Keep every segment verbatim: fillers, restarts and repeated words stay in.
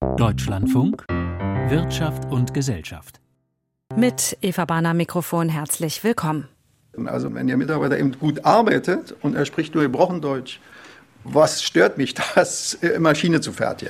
Deutschlandfunk Wirtschaft und Gesellschaft. Mit Eva Bahner am Mikrofon, herzlich willkommen. Also wenn Ihr Mitarbeiter eben gut arbeitet und er spricht nur gebrochen Deutsch, was stört mich, das Maschine zu fertigen?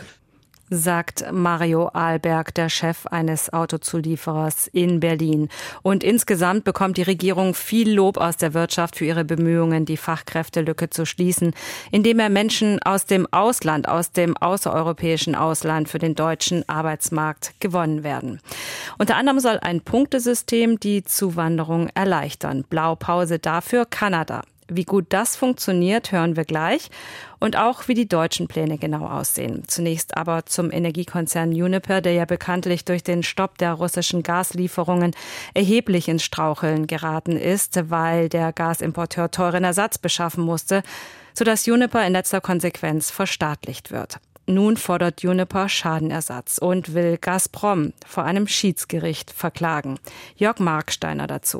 Sagt Mario Ahlberg, der Chef eines Autozulieferers in Berlin. Und insgesamt bekommt die Regierung viel Lob aus der Wirtschaft für ihre Bemühungen, die Fachkräftelücke zu schließen, indem er Menschen aus dem Ausland, aus dem außereuropäischen Ausland für den deutschen Arbeitsmarkt gewonnen werden. Unter anderem soll ein Punktesystem die Zuwanderung erleichtern. Blaupause dafür Kanada. Wie gut das funktioniert, hören wir gleich. Und auch, wie die deutschen Pläne genau aussehen. Zunächst aber zum Energiekonzern Uniper, der ja bekanntlich durch den Stopp der russischen Gaslieferungen erheblich ins Straucheln geraten ist, weil der Gasimporteur teuren Ersatz beschaffen musste, sodass Uniper in letzter Konsequenz verstaatlicht wird. Nun fordert Uniper Schadenersatz und will Gazprom vor einem Schiedsgericht verklagen. Jörg Marksteiner dazu.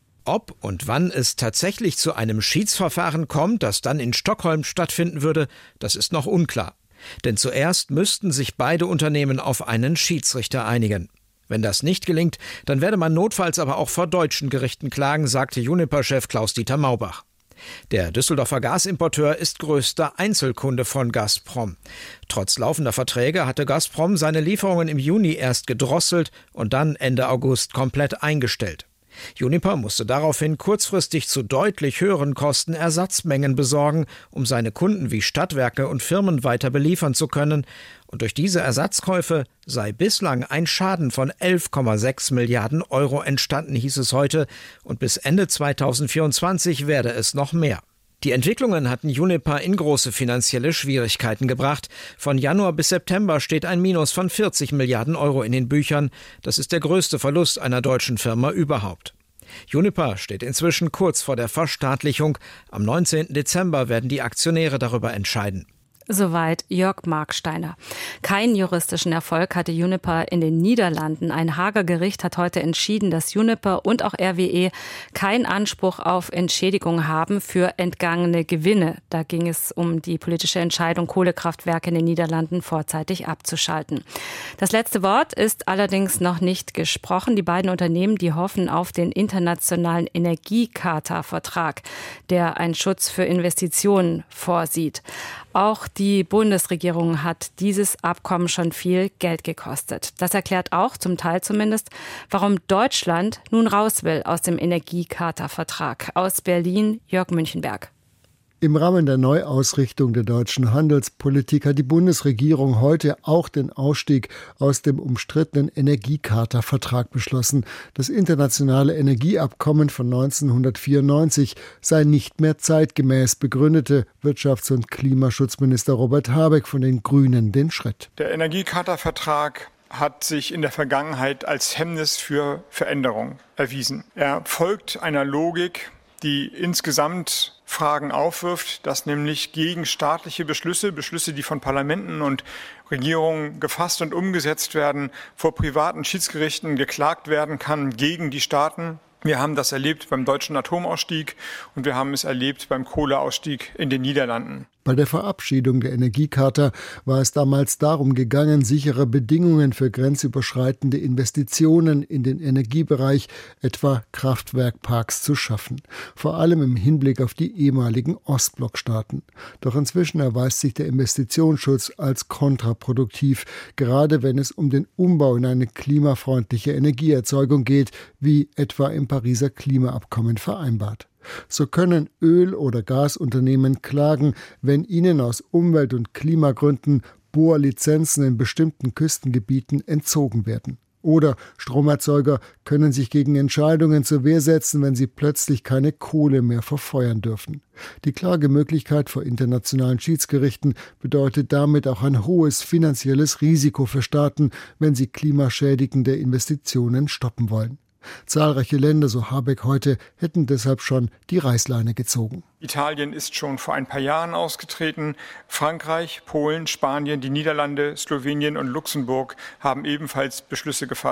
Ob und wann es tatsächlich zu einem Schiedsverfahren kommt, das dann in Stockholm stattfinden würde, das ist noch unklar. Denn zuerst müssten sich beide Unternehmen auf einen Schiedsrichter einigen. Wenn das nicht gelingt, dann werde man notfalls aber auch vor deutschen Gerichten klagen, sagte Uniper-Chef Klaus-Dieter Maubach. Der Düsseldorfer Gasimporteur ist größter Einzelkunde von Gazprom. Trotz laufender Verträge hatte Gazprom seine Lieferungen im Juni erst gedrosselt und dann Ende August komplett eingestellt. Uniper musste daraufhin kurzfristig zu deutlich höheren Kosten Ersatzmengen besorgen, um seine Kunden wie Stadtwerke und Firmen weiter beliefern zu können. Und durch diese Ersatzkäufe sei bislang ein Schaden von elf Komma sechs Milliarden Euro entstanden, hieß es heute. Und bis Ende zweitausendvierundzwanzig werde es noch mehr. Die Entwicklungen hatten Uniper in große finanzielle Schwierigkeiten gebracht. Von Januar bis September steht ein Minus von vierzig Milliarden Euro in den Büchern. Das ist der größte Verlust einer deutschen Firma überhaupt. Uniper steht inzwischen kurz vor der Verstaatlichung. Am neunzehnten Dezember werden die Aktionäre darüber entscheiden. Soweit Jörg Marksteiner. Keinen juristischen Erfolg hatte Uniper in den Niederlanden. Ein Haager Gericht hat heute entschieden, dass Uniper und auch R W E keinen Anspruch auf Entschädigung haben für entgangene Gewinne. Da ging es um die politische Entscheidung, Kohlekraftwerke in den Niederlanden vorzeitig abzuschalten. Das letzte Wort ist allerdings noch nicht gesprochen. Die beiden Unternehmen, die hoffen auf den internationalen Energiecharta-Vertrag, der einen Schutz für Investitionen vorsieht. Auch die Bundesregierung hat dieses Abkommen schon viel Geld gekostet. Das erklärt auch, zum Teil zumindest, warum Deutschland nun raus will aus dem Energiecharta-Vertrag. Aus Berlin, Jörg Münchenberg. Im Rahmen der Neuausrichtung der deutschen Handelspolitik hat die Bundesregierung heute auch den Ausstieg aus dem umstrittenen Energiecharta-Vertrag beschlossen. Das internationale Energieabkommen von neunzehnhundertvierundneunzig sei nicht mehr zeitgemäß, begründete Wirtschafts- und Klimaschutzminister Robert Habeck von den Grünen den Schritt. Der Energiecharta-Vertrag hat sich in der Vergangenheit als Hemmnis für Veränderung erwiesen. Er folgt einer Logik, die insgesamt Fragen aufwirft, dass nämlich gegen staatliche Beschlüsse, Beschlüsse, die von Parlamenten und Regierungen gefasst und umgesetzt werden, vor privaten Schiedsgerichten geklagt werden kann gegen die Staaten. Wir haben das erlebt beim deutschen Atomausstieg und wir haben es erlebt beim Kohleausstieg in den Niederlanden. Bei der Verabschiedung der Energiecharta war es damals darum gegangen, sichere Bedingungen für grenzüberschreitende Investitionen in den Energiebereich, etwa Kraftwerkparks, zu schaffen. Vor allem im Hinblick auf die ehemaligen Ostblockstaaten. Doch inzwischen erweist sich der Investitionsschutz als kontraproduktiv, gerade wenn es um den Umbau in eine klimafreundliche Energieerzeugung geht, wie etwa im Pariser Klimaabkommen vereinbart. So können Öl- oder Gasunternehmen klagen, wenn ihnen aus Umwelt- und Klimagründen Bohrlizenzen in bestimmten Küstengebieten entzogen werden. Oder Stromerzeuger können sich gegen Entscheidungen zur Wehr setzen, wenn sie plötzlich keine Kohle mehr verfeuern dürfen. Die Klagemöglichkeit vor internationalen Schiedsgerichten bedeutet damit auch ein hohes finanzielles Risiko für Staaten, wenn sie klimaschädigende Investitionen stoppen wollen. Zahlreiche Länder, so Habeck heute, hätten deshalb schon die Reißleine gezogen. Italien ist schon vor ein paar Jahren ausgetreten. Frankreich, Polen, Spanien, die Niederlande, Slowenien und Luxemburg haben ebenfalls Beschlüsse gefasst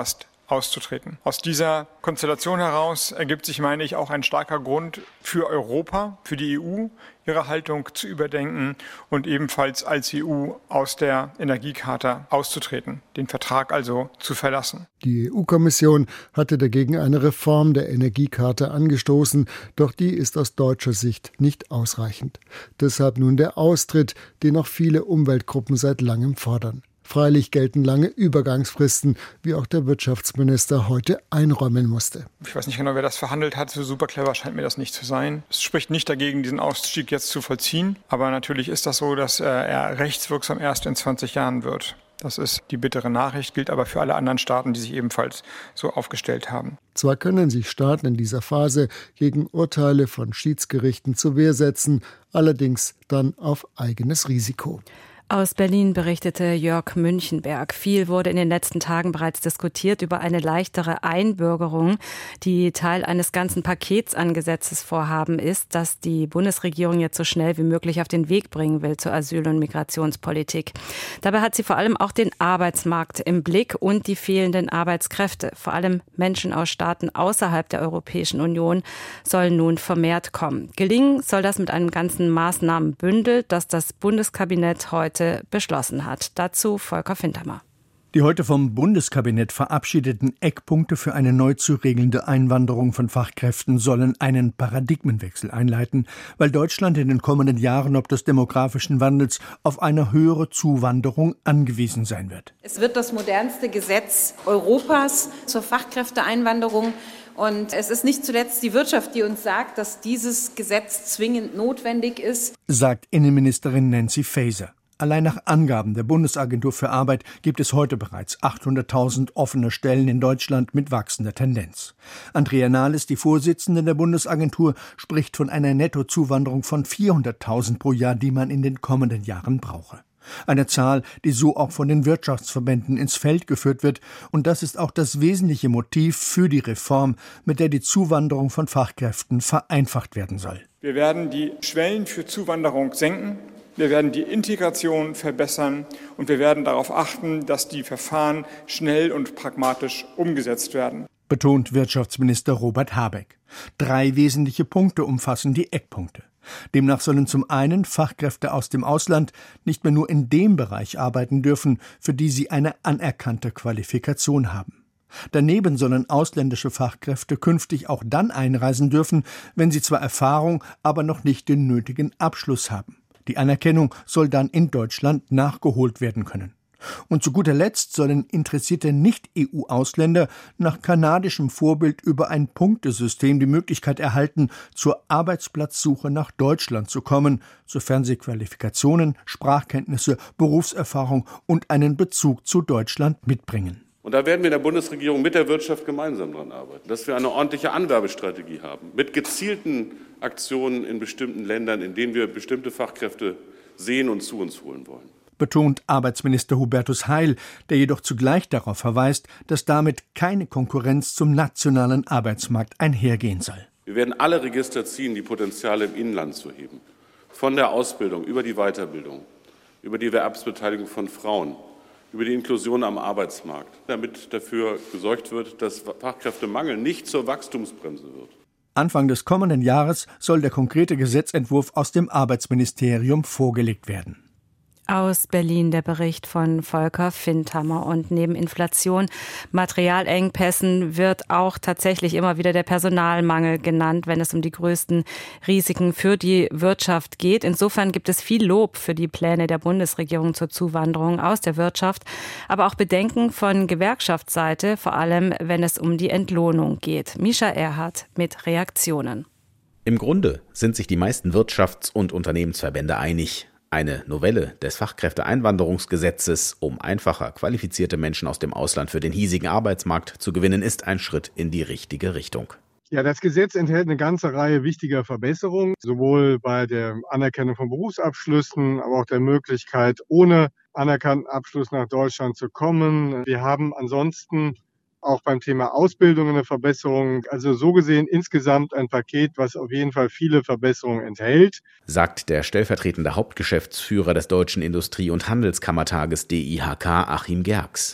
auszutreten. Aus dieser Konstellation heraus ergibt sich, meine ich, auch ein starker Grund für Europa, für die E U, ihre Haltung zu überdenken und ebenfalls als E U aus der Energiecharta auszutreten, den Vertrag also zu verlassen. Die E U-Kommission hatte dagegen eine Reform der Energiecharta angestoßen, doch die ist aus deutscher Sicht nicht ausreichend. Deshalb nun der Austritt, den auch viele Umweltgruppen seit langem fordern. Freilich gelten lange Übergangsfristen, wie auch der Wirtschaftsminister heute einräumen musste. Ich weiß nicht genau, wer das verhandelt hat. So super clever scheint mir das nicht zu sein. Es spricht nicht dagegen, diesen Ausstieg jetzt zu vollziehen. Aber natürlich ist das so, dass er rechtswirksam erst in zwanzig Jahren wird. Das ist die bittere Nachricht, gilt aber für alle anderen Staaten, die sich ebenfalls so aufgestellt haben. Zwar können sich Staaten in dieser Phase gegen Urteile von Schiedsgerichten zur Wehr setzen, allerdings dann auf eigenes Risiko. Aus Berlin berichtete Jörg Münchenberg. Viel wurde in den letzten Tagen bereits diskutiert über eine leichtere Einbürgerung, die Teil eines ganzen Pakets an Gesetzesvorhaben ist, das die Bundesregierung jetzt so schnell wie möglich auf den Weg bringen will zur Asyl- und Migrationspolitik. Dabei hat sie vor allem auch den Arbeitsmarkt im Blick und die fehlenden Arbeitskräfte. Vor allem Menschen aus Staaten außerhalb der Europäischen Union sollen nun vermehrt kommen. Gelingen soll das mit einem ganzen Maßnahmenbündel, das das Bundeskabinett heute beschlossen hat. Dazu Volker Fintermer. Die heute vom Bundeskabinett verabschiedeten Eckpunkte für eine neu zu regelnde Einwanderung von Fachkräften sollen einen Paradigmenwechsel einleiten, weil Deutschland in den kommenden Jahren ob des demografischen Wandels auf eine höhere Zuwanderung angewiesen sein wird. Es wird das modernste Gesetz Europas zur Fachkräfteeinwanderung. Und es ist nicht zuletzt die Wirtschaft, die uns sagt, dass dieses Gesetz zwingend notwendig ist, sagt Innenministerin Nancy Faeser. Allein nach Angaben der Bundesagentur für Arbeit gibt es heute bereits achthunderttausend offene Stellen in Deutschland mit wachsender Tendenz. Andrea Nahles, die Vorsitzende der Bundesagentur, spricht von einer Nettozuwanderung von vierhunderttausend pro Jahr, die man in den kommenden Jahren brauche. Eine Zahl, die so auch von den Wirtschaftsverbänden ins Feld geführt wird. Und das ist auch das wesentliche Motiv für die Reform, mit der die Zuwanderung von Fachkräften vereinfacht werden soll. Wir werden die Schwellen für Zuwanderung senken. Wir werden die Integration verbessern und wir werden darauf achten, dass die Verfahren schnell und pragmatisch umgesetzt werden, betont Wirtschaftsminister Robert Habeck. Drei wesentliche Punkte umfassen die Eckpunkte. Demnach sollen zum einen Fachkräfte aus dem Ausland nicht mehr nur in dem Bereich arbeiten dürfen, für die sie eine anerkannte Qualifikation haben. Daneben sollen ausländische Fachkräfte künftig auch dann einreisen dürfen, wenn sie zwar Erfahrung, aber noch nicht den nötigen Abschluss haben. Die Anerkennung soll dann in Deutschland nachgeholt werden können. Und zu guter Letzt sollen interessierte Nicht-E U-Ausländer nach kanadischem Vorbild über ein Punktesystem die Möglichkeit erhalten, zur Arbeitsplatzsuche nach Deutschland zu kommen, sofern sie Qualifikationen, Sprachkenntnisse, Berufserfahrung und einen Bezug zu Deutschland mitbringen. Und da werden wir in der Bundesregierung mit der Wirtschaft gemeinsam daran arbeiten, dass wir eine ordentliche Anwerbestrategie haben, mit gezielten Aktionen in bestimmten Ländern, in denen wir bestimmte Fachkräfte sehen und zu uns holen wollen. Betont Arbeitsminister Hubertus Heil, der jedoch zugleich darauf verweist, dass damit keine Konkurrenz zum nationalen Arbeitsmarkt einhergehen soll. Wir werden alle Register ziehen, die Potenziale im Inland zu heben. Von der Ausbildung über die Weiterbildung, über die Erwerbsbeteiligung von Frauen, über die Inklusion am Arbeitsmarkt, damit dafür gesorgt wird, dass Fachkräftemangel nicht zur Wachstumsbremse wird. Anfang des kommenden Jahres soll der konkrete Gesetzentwurf aus dem Arbeitsministerium vorgelegt werden. Aus Berlin der Bericht von Volker Fintermer. Und neben Inflation, Materialengpässen wird auch tatsächlich immer wieder der Personalmangel genannt, wenn es um die größten Risiken für die Wirtschaft geht. Insofern gibt es viel Lob für die Pläne der Bundesregierung zur Zuwanderung aus der Wirtschaft, aber auch Bedenken von Gewerkschaftsseite, vor allem wenn es um die Entlohnung geht. Mischa Erhardt mit Reaktionen. Im Grunde sind sich die meisten Wirtschafts- und Unternehmensverbände einig. Eine Novelle des Fachkräfteeinwanderungsgesetzes, um einfacher qualifizierte Menschen aus dem Ausland für den hiesigen Arbeitsmarkt zu gewinnen, ist ein Schritt in die richtige Richtung. Ja, das Gesetz enthält eine ganze Reihe wichtiger Verbesserungen, sowohl bei der Anerkennung von Berufsabschlüssen, aber auch der Möglichkeit, ohne anerkannten Abschluss nach Deutschland zu kommen. Wir haben ansonsten auch beim Thema Ausbildung eine Verbesserung. Also so gesehen insgesamt ein Paket, was auf jeden Fall viele Verbesserungen enthält. Sagt der stellvertretende Hauptgeschäftsführer des Deutschen Industrie- und Handelskammertages D I H K, Achim Gerks.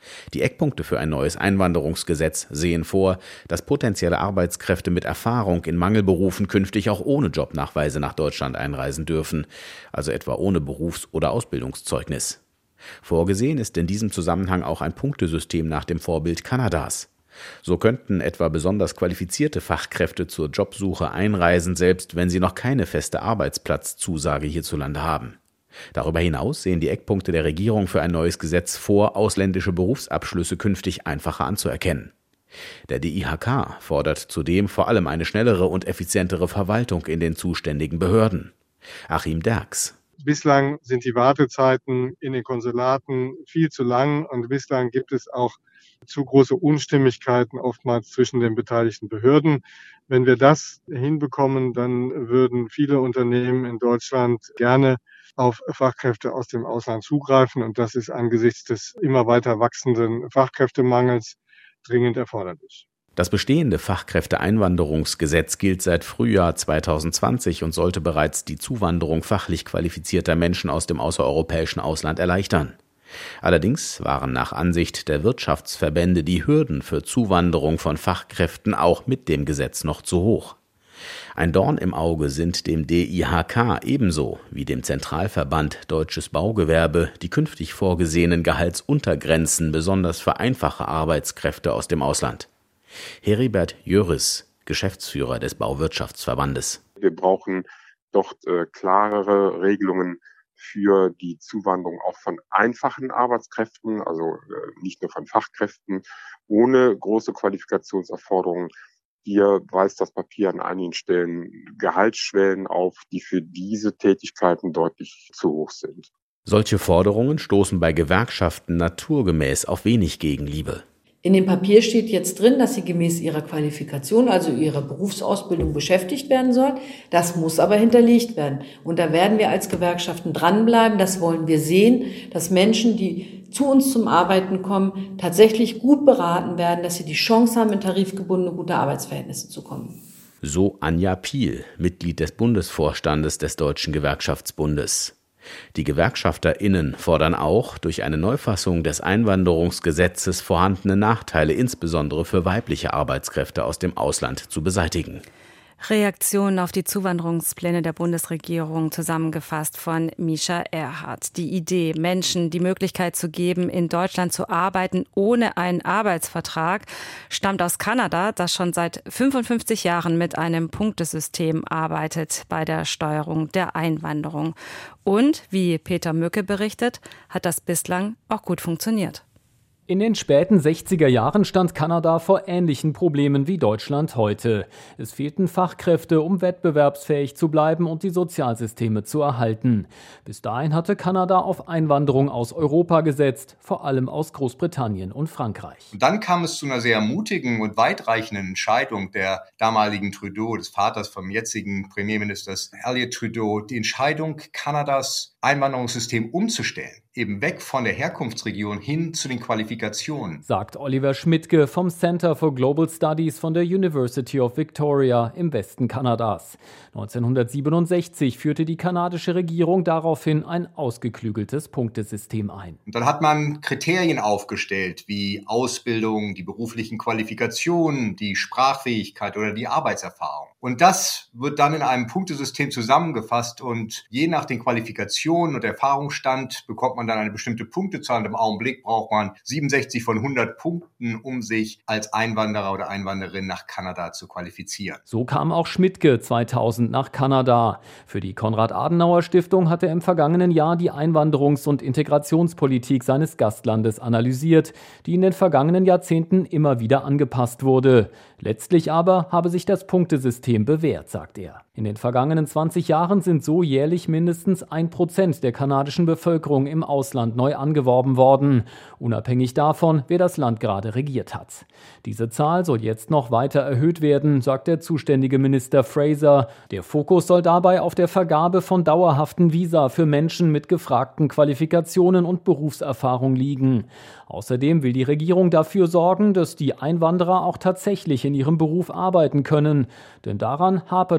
Die Eckpunkte für ein neues Einwanderungsgesetz sehen vor, dass potenzielle Arbeitskräfte mit Erfahrung in Mangelberufen künftig auch ohne Jobnachweise nach Deutschland einreisen dürfen, also etwa ohne Berufs- oder Ausbildungszeugnis. Vorgesehen ist in diesem Zusammenhang auch ein Punktesystem nach dem Vorbild Kanadas. So könnten etwa besonders qualifizierte Fachkräfte zur Jobsuche einreisen, selbst wenn sie noch keine feste Arbeitsplatzzusage hierzulande haben. Darüber hinaus sehen die Eckpunkte der Regierung für ein neues Gesetz vor, ausländische Berufsabschlüsse künftig einfacher anzuerkennen. Der D I H K fordert zudem vor allem eine schnellere und effizientere Verwaltung in den zuständigen Behörden. Achim Derks. Bislang sind die Wartezeiten in den Konsulaten viel zu lang und bislang gibt es auch zu große Unstimmigkeiten oftmals zwischen den beteiligten Behörden. Wenn wir das hinbekommen, dann würden viele Unternehmen in Deutschland gerne auf Fachkräfte aus dem Ausland zugreifen und das ist angesichts des immer weiter wachsenden Fachkräftemangels dringend erforderlich. Das bestehende Fachkräfteeinwanderungsgesetz gilt seit Frühjahr zweitausendzwanzig und sollte bereits die Zuwanderung fachlich qualifizierter Menschen aus dem außereuropäischen Ausland erleichtern. Allerdings waren nach Ansicht der Wirtschaftsverbände die Hürden für Zuwanderung von Fachkräften auch mit dem Gesetz noch zu hoch. Ein Dorn im Auge sind dem D I H K ebenso wie dem Zentralverband Deutsches Baugewerbe die künftig vorgesehenen Gehaltsuntergrenzen besonders für einfache Arbeitskräfte aus dem Ausland. Heribert Jöris, Geschäftsführer des Bauwirtschaftsverbandes. Wir brauchen dort äh, klarere Regelungen für die Zuwanderung auch von einfachen Arbeitskräften, also äh, nicht nur von Fachkräften, ohne große Qualifikationserforderungen. Hier weist das Papier an einigen Stellen Gehaltsschwellen auf, die für diese Tätigkeiten deutlich zu hoch sind. Solche Forderungen stoßen bei Gewerkschaften naturgemäß auf wenig Gegenliebe. In dem Papier steht jetzt drin, dass sie gemäß ihrer Qualifikation, also ihrer Berufsausbildung, beschäftigt werden soll. Das muss aber hinterlegt werden. Und da werden wir als Gewerkschaften dranbleiben. Das wollen wir sehen, dass Menschen, die zu uns zum Arbeiten kommen, tatsächlich gut beraten werden, dass sie die Chance haben, in tarifgebundene gute Arbeitsverhältnisse zu kommen. So Anja Piel, Mitglied des Bundesvorstandes des Deutschen Gewerkschaftsbundes. Die GewerkschafterInnen fordern auch, durch eine Neufassung des Einwanderungsgesetzes vorhandene Nachteile insbesondere für weibliche Arbeitskräfte aus dem Ausland zu beseitigen. Reaktionen auf die Zuwanderungspläne der Bundesregierung, zusammengefasst von Mischa Erhardt. Die Idee, Menschen die Möglichkeit zu geben, in Deutschland zu arbeiten ohne einen Arbeitsvertrag, stammt aus Kanada, das schon seit fünfundfünfzig Jahren mit einem Punktesystem arbeitet bei der Steuerung der Einwanderung. Und, wie Peter Mücke berichtet, hat das bislang auch gut funktioniert. In den späten sechziger Jahren stand Kanada vor ähnlichen Problemen wie Deutschland heute. Es fehlten Fachkräfte, um wettbewerbsfähig zu bleiben und die Sozialsysteme zu erhalten. Bis dahin hatte Kanada auf Einwanderung aus Europa gesetzt, vor allem aus Großbritannien und Frankreich. Und dann kam es zu einer sehr mutigen und weitreichenden Entscheidung der damaligen Trudeau, des Vaters vom jetzigen Premierministers Elliott Trudeau, die Entscheidung, Kanadas Einwanderungssystem umzustellen. Eben weg von der Herkunftsregion hin zu den Qualifikationen. Sagt Oliver Schmidtke vom Center for Global Studies von der University of Victoria im Westen Kanadas. neunzehnhundertsiebenundsechzig führte die kanadische Regierung daraufhin ein ausgeklügeltes Punktesystem ein. Und dann hat man Kriterien aufgestellt, wie Ausbildung, die beruflichen Qualifikationen, die Sprachfähigkeit oder die Arbeitserfahrung. Und das wird dann in einem Punktesystem zusammengefasst und je nach den Qualifikationen und Erfahrungsstand bekommt man dann eine bestimmte Punktezahl. Und im Augenblick braucht man siebenundsechzig von hundert Punkten, um sich als Einwanderer oder Einwanderin nach Kanada zu qualifizieren. So kam auch Schmidtke zweitausend nach Kanada. Für die Konrad-Adenauer-Stiftung hat er im vergangenen Jahr die Einwanderungs- und Integrationspolitik seines Gastlandes analysiert, die in den vergangenen Jahrzehnten immer wieder angepasst wurde. Letztlich aber habe sich das Punktesystem bewährt, sagt er. In den vergangenen zwanzig Jahren sind so jährlich mindestens ein Prozent der kanadischen Bevölkerung im Ausland neu angeworben worden, unabhängig davon, wer das Land gerade regiert hat. Diese Zahl soll jetzt noch weiter erhöht werden, sagt der zuständige Minister Fraser. Der Fokus soll dabei auf der Vergabe von dauerhaften Visa für Menschen mit gefragten Qualifikationen und Berufserfahrung liegen. Außerdem will die Regierung dafür sorgen, dass die Einwanderer auch tatsächlich in ihrem Beruf arbeiten können, denn daran hapert es auch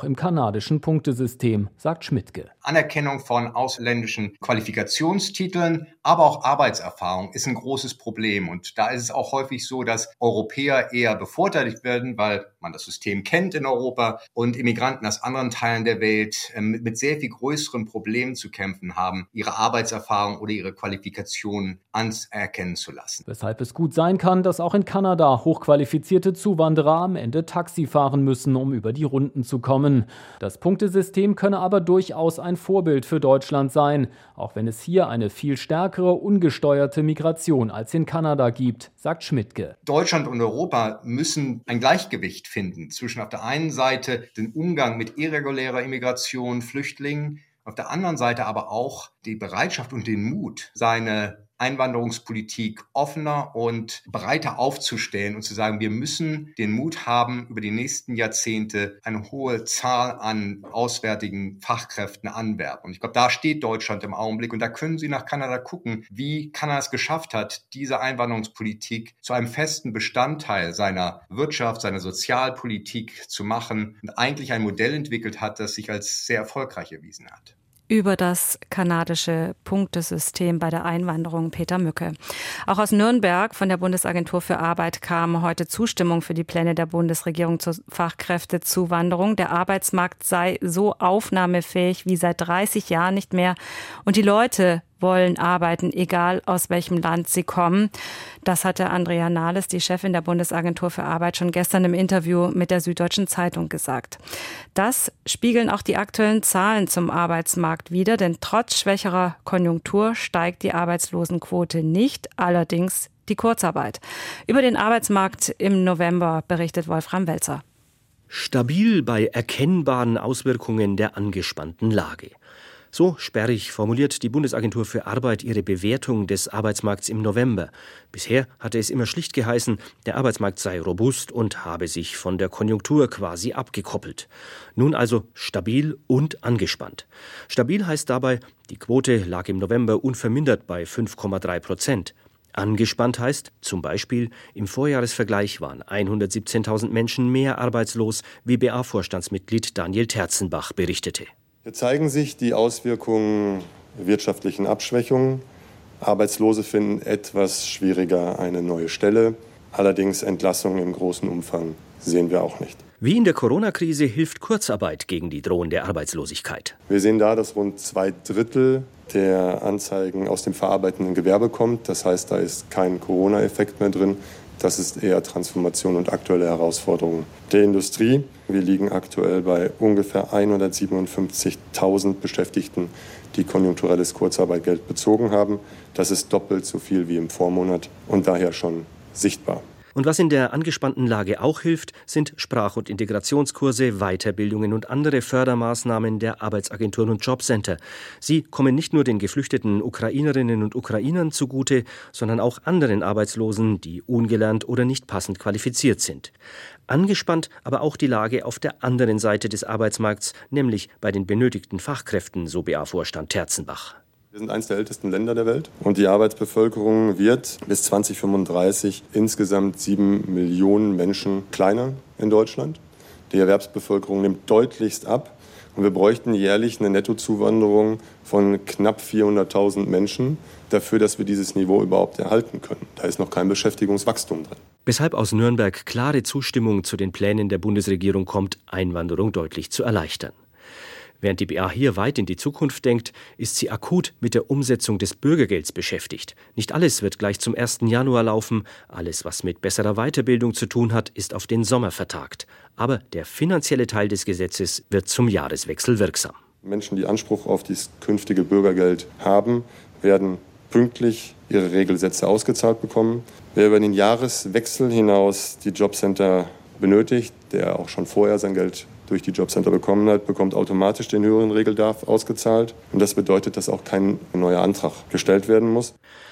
im kanadischen Punktesystem, sagt Schmidtke. Anerkennung von ausländischen Qualifikationstiteln, aber auch Arbeitserfahrung ist ein großes Problem. Und da ist es auch häufig so, dass Europäer eher bevorteiligt werden, weil man das System kennt in Europa und Immigranten aus anderen Teilen der Welt mit sehr viel größeren Problemen zu kämpfen haben, ihre Arbeitserfahrung oder ihre Qualifikationen anerkennen zu lassen. Weshalb es gut sein kann, dass auch in Kanada hochqualifizierte Zuwanderer am Ende Taxi fahren müssen, um über die Runden zu kommen. Das Punktesystem könne aber durchaus ein Vorbild für Deutschland sein, auch wenn es hier eine viel stärkere, ungesteuerte Migration als in Kanada gibt, sagt Schmidtke. Deutschland und Europa müssen ein Gleichgewicht finden zwischen auf der einen Seite dem Umgang mit irregulärer Immigration, Flüchtlingen, auf der anderen Seite aber auch die Bereitschaft und den Mut, seine Einwanderungspolitik offener und breiter aufzustellen und zu sagen, wir müssen den Mut haben, über die nächsten Jahrzehnte eine hohe Zahl an auswärtigen Fachkräften anwerben. Und ich glaube, da steht Deutschland im Augenblick und da können Sie nach Kanada gucken, wie Kanada es geschafft hat, diese Einwanderungspolitik zu einem festen Bestandteil seiner Wirtschaft, seiner Sozialpolitik zu machen und eigentlich ein Modell entwickelt hat, das sich als sehr erfolgreich erwiesen hat. Über das kanadische Punktesystem bei der Einwanderung, Peter Mücke. Auch aus Nürnberg von der Bundesagentur für Arbeit kam heute Zustimmung für die Pläne der Bundesregierung zur Fachkräftezuwanderung. Der Arbeitsmarkt sei so aufnahmefähig wie seit dreißig Jahren nicht mehr und die Leute wollen arbeiten, egal aus welchem Land sie kommen. Das hatte Andrea Nahles, die Chefin der Bundesagentur für Arbeit, schon gestern im Interview mit der Süddeutschen Zeitung gesagt. Das spiegeln auch die aktuellen Zahlen zum Arbeitsmarkt wider, denn trotz schwächerer Konjunktur steigt die Arbeitslosenquote nicht, allerdings die Kurzarbeit. Über den Arbeitsmarkt im November berichtet Wolfram Welzer. Stabil bei erkennbaren Auswirkungen der angespannten Lage. So sperrig formuliert die Bundesagentur für Arbeit ihre Bewertung des Arbeitsmarkts im November. Bisher hatte es immer schlicht geheißen, der Arbeitsmarkt sei robust und habe sich von der Konjunktur quasi abgekoppelt. Nun also stabil und angespannt. Stabil heißt dabei, die Quote lag im November unvermindert bei fünf Komma drei Prozent. Angespannt heißt zum Beispiel, im Vorjahresvergleich waren hundertsiebzehntausend Menschen mehr arbeitslos, wie B A-Vorstandsmitglied Daniel Terzenbach berichtete. Hier zeigen sich die Auswirkungen wirtschaftlichen Abschwächungen. Arbeitslose finden etwas schwieriger eine neue Stelle. Allerdings Entlassungen im großen Umfang sehen wir auch nicht. Wie in der Corona-Krise hilft Kurzarbeit gegen die drohende Arbeitslosigkeit. Wir sehen da, dass rund zwei Drittel der Anzeigen aus dem verarbeitenden Gewerbe kommt. Das heißt, da ist kein Corona-Effekt mehr drin. Das ist eher Transformation und aktuelle Herausforderungen der Industrie. Wir liegen aktuell bei ungefähr hundertsiebenundfünfzigtausend Beschäftigten, die konjunkturelles Kurzarbeitgeld bezogen haben. Das ist doppelt so viel wie im Vormonat und daher schon sichtbar. Und was in der angespannten Lage auch hilft, sind Sprach- und Integrationskurse, Weiterbildungen und andere Fördermaßnahmen der Arbeitsagenturen und Jobcenter. Sie kommen nicht nur den geflüchteten Ukrainerinnen und Ukrainern zugute, sondern auch anderen Arbeitslosen, die ungelernt oder nicht passend qualifiziert sind. Angespannt aber auch die Lage auf der anderen Seite des Arbeitsmarkts, nämlich bei den benötigten Fachkräften, so B A-Vorstand Terzenbach. Wir sind eines der ältesten Länder der Welt und die Arbeitsbevölkerung wird bis zweitausendfünfunddreißig insgesamt sieben Millionen Menschen kleiner in Deutschland. Die Erwerbsbevölkerung nimmt deutlichst ab und wir bräuchten jährlich eine Nettozuwanderung von knapp vierhunderttausend Menschen dafür, dass wir dieses Niveau überhaupt erhalten können. Da ist noch kein Beschäftigungswachstum drin. Weshalb aus Nürnberg klare Zustimmung zu den Plänen der Bundesregierung kommt, Einwanderung deutlich zu erleichtern. Während die B A hier weit in die Zukunft denkt, ist sie akut mit der Umsetzung des Bürgergelds beschäftigt. Nicht alles wird gleich zum ersten Januar laufen. Alles, was mit besserer Weiterbildung zu tun hat, ist auf den Sommer vertagt. Aber der finanzielle Teil des Gesetzes wird zum Jahreswechsel wirksam. Menschen, die Anspruch auf das künftige Bürgergeld haben, werden pünktlich ihre Regelsätze ausgezahlt bekommen. Wer über den Jahreswechsel hinaus die Jobcenter benötigt, der auch schon vorher sein Geld durch die Jobcenter bekommen hat, bekommt automatisch den höheren Regelbedarf ausgezahlt. Und das bedeutet, dass auch kein neuer Antrag gestellt werden muss.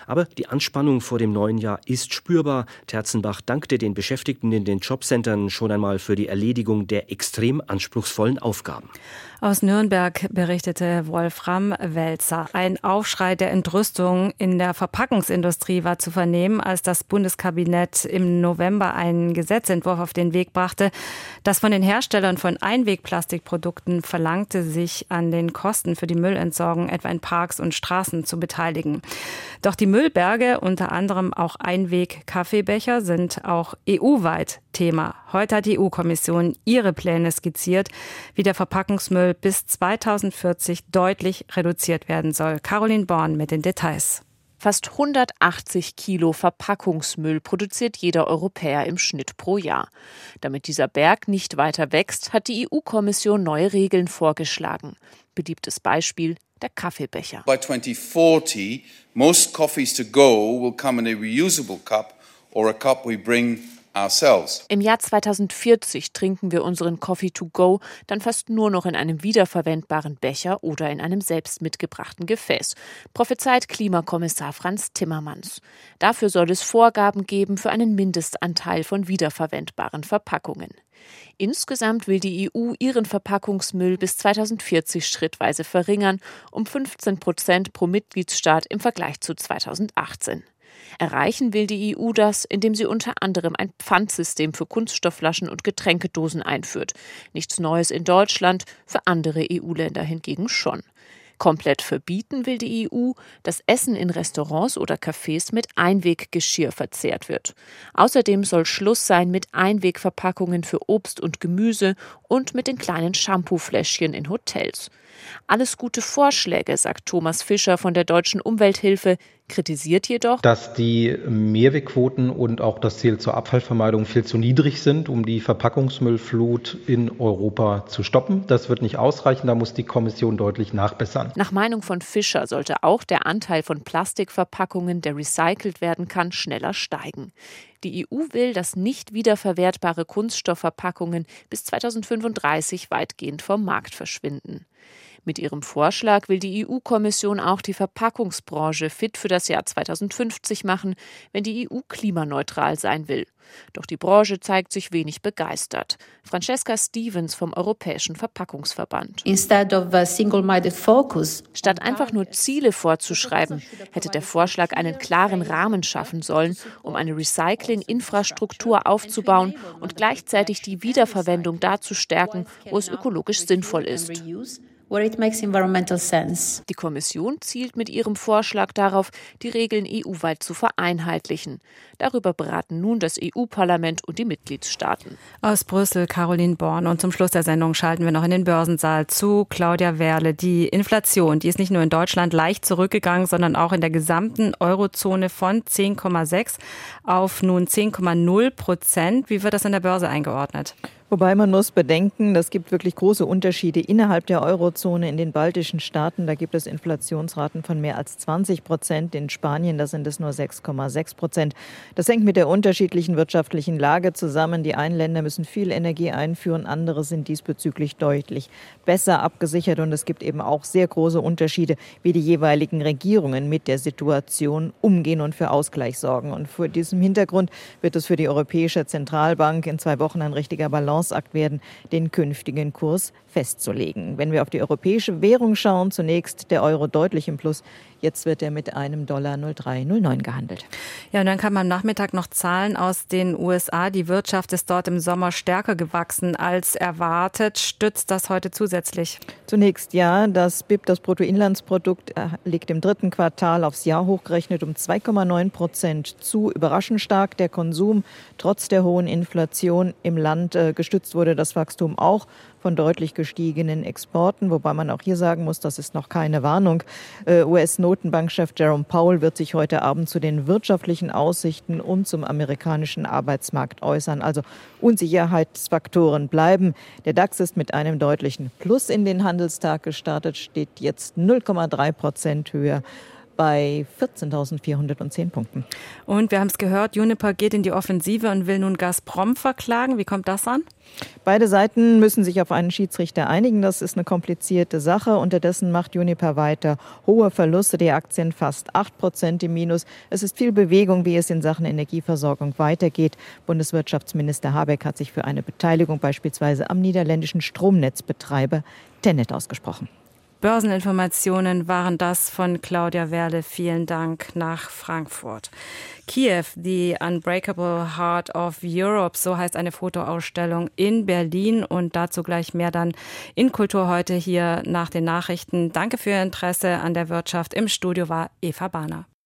Aber die Anspannung vor dem neuen Jahr ist spürbar. Terzenbach dankte den Beschäftigten in den Jobcentern schon einmal für die Erledigung der extrem anspruchsvollen Aufgaben. Aus Nürnberg berichtete Wolfram Welzer. Ein Aufschrei der Entrüstung in der Verpackungsindustrie war zu vernehmen, als das Bundeskabinett im November einen Gesetzentwurf auf den Weg brachte, das von den Herstellern von Einwegplastikprodukten verlangte, sich an den Kosten für die Müllentsorgung etwa in Parks und Straßen zu beteiligen. Doch die Müllberge, unter anderem auch Einweg-Kaffeebecher, sind auch E U-weit Thema. Heute hat die E U-Kommission ihre Pläne skizziert, wie der Verpackungsmüll bis zweitausendvierzig deutlich reduziert werden soll. Caroline Born mit den Details. Fast hundertachtzig Kilo Verpackungsmüll produziert jeder Europäer im Schnitt pro Jahr. Damit dieser Berg nicht weiter wächst, hat die E U-Kommission neue Regeln vorgeschlagen. Beliebtes Beispiel: der Kaffeebecher. By twenty forty, most coffees to go will come in a reusable cup or a cup we bring ourselves. Im Jahr zweitausendvierzig trinken wir unseren Coffee to go dann fast nur noch in einem wiederverwendbaren Becher oder in einem selbst mitgebrachten Gefäß, prophezeit Klimakommissar Frans Timmermans. Dafür soll es Vorgaben geben für einen Mindestanteil von wiederverwendbaren Verpackungen. Insgesamt will die E U ihren Verpackungsmüll bis zweitausendvierzig schrittweise verringern, um fünfzehn Prozent pro Mitgliedstaat im Vergleich zu zweitausendachtzehn. Erreichen will die E U das, indem sie unter anderem ein Pfandsystem für Kunststoffflaschen und Getränkedosen einführt. Nichts Neues in Deutschland, für andere E U-Länder hingegen schon. Komplett verbieten will die E U, dass Essen in Restaurants oder Cafés mit Einweggeschirr verzehrt wird. Außerdem soll Schluss sein mit Einwegverpackungen für Obst und Gemüse und mit den kleinen Shampoofläschchen in Hotels. Alles gute Vorschläge, sagt Thomas Fischer von der Deutschen Umwelthilfe, kritisiert jedoch, dass die Mehrwegquoten und auch das Ziel zur Abfallvermeidung viel zu niedrig sind, um die Verpackungsmüllflut in Europa zu stoppen. Das wird nicht ausreichen, da muss die Kommission deutlich nachbessern. Nach Meinung von Fischer sollte auch der Anteil von Plastikverpackungen, der recycelt werden kann, schneller steigen. Die E U will, dass nicht wiederverwertbare Kunststoffverpackungen bis zweitausendfünfunddreißig weitgehend vom Markt verschwinden. Mit ihrem Vorschlag will die E U-Kommission auch die Verpackungsbranche fit für das Jahr zweitausendfünfzig machen, wenn die E U klimaneutral sein will. Doch die Branche zeigt sich wenig begeistert. Francesca Stevens vom Europäischen Verpackungsverband. Statt einfach nur Ziele vorzuschreiben, hätte der Vorschlag einen klaren Rahmen schaffen sollen, um eine Recycling-Infrastruktur aufzubauen und gleichzeitig die Wiederverwendung da zu stärken, wo es ökologisch sinnvoll ist. Die Kommission zielt mit ihrem Vorschlag darauf, die Regeln E U-weit zu vereinheitlichen. Darüber beraten nun das E U-Parlament und die Mitgliedstaaten. Aus Brüssel Caroline Born. Und zum Schluss der Sendung schalten wir noch in den Börsensaal zu Claudia Werle. Die Inflation, die ist nicht nur in Deutschland leicht zurückgegangen, sondern auch in der gesamten Eurozone von zehn Komma sechs auf nun zehn Komma null Prozent. Wie wird das in der Börse eingeordnet? Wobei man muss bedenken, es gibt wirklich große Unterschiede innerhalb der Eurozone. In den baltischen Staaten, da gibt es Inflationsraten von mehr als zwanzig Prozent. In Spanien, da sind es nur sechs Komma sechs Prozent. Das hängt mit der unterschiedlichen wirtschaftlichen Lage zusammen. Die einen Länder müssen viel Energie einführen, andere sind diesbezüglich deutlich besser abgesichert. Und es gibt eben auch sehr große Unterschiede, wie die jeweiligen Regierungen mit der Situation umgehen und für Ausgleich sorgen. Und vor diesem Hintergrund wird es für die Europäische Zentralbank in zwei Wochen ein richtiger Balanceakt werden, den künftigen Kurs festzulegen. Wenn wir auf die europäische Währung schauen, zunächst der Euro deutlich im Plus. Jetzt wird er mit einem Dollar null Komma drei null neun gehandelt. Ja, und dann kam am Nachmittag noch Zahlen aus den U S A. Die Wirtschaft ist dort im Sommer stärker gewachsen als erwartet. Stützt das heute zusätzlich? Zunächst ja. Das B I P, das Bruttoinlandsprodukt, liegt im dritten Quartal aufs Jahr hochgerechnet um zwei Komma neun Prozent zu. Überraschend stark der Konsum, trotz der hohen Inflation im Land. Gestützt wurde das Wachstum auch von deutlich gestiegenen Exporten, wobei man auch hier sagen muss, das ist noch keine Warnung. U S-Notenbankchef Jerome Powell wird sich heute Abend zu den wirtschaftlichen Aussichten und zum amerikanischen Arbeitsmarkt äußern. Also Unsicherheitsfaktoren bleiben. Der DAX ist mit einem deutlichen Plus in den Handelstag gestartet, steht jetzt null Komma drei Prozent höher bei vierzehntausendvierhundertzehn Punkten. Und wir haben es gehört, Uniper geht in die Offensive und will nun Gazprom verklagen. Wie kommt das an? Beide Seiten müssen sich auf einen Schiedsrichter einigen. Das ist eine komplizierte Sache. Unterdessen macht Uniper weiter hohe Verluste. Die Aktien fast acht Prozent im Minus. Es ist viel Bewegung, wie es in Sachen Energieversorgung weitergeht. Bundeswirtschaftsminister Habeck hat sich für eine Beteiligung beispielsweise am niederländischen Stromnetzbetreiber TenneT ausgesprochen. Börseninformationen waren das von Claudia Werle. Vielen Dank nach Frankfurt. Kiew, the Unbreakable Heart of Europe, so heißt eine Fotoausstellung in Berlin und dazu gleich mehr dann in Kultur heute hier nach den Nachrichten. Danke für Ihr Interesse an der Wirtschaft. Im Studio war Eva Bahner.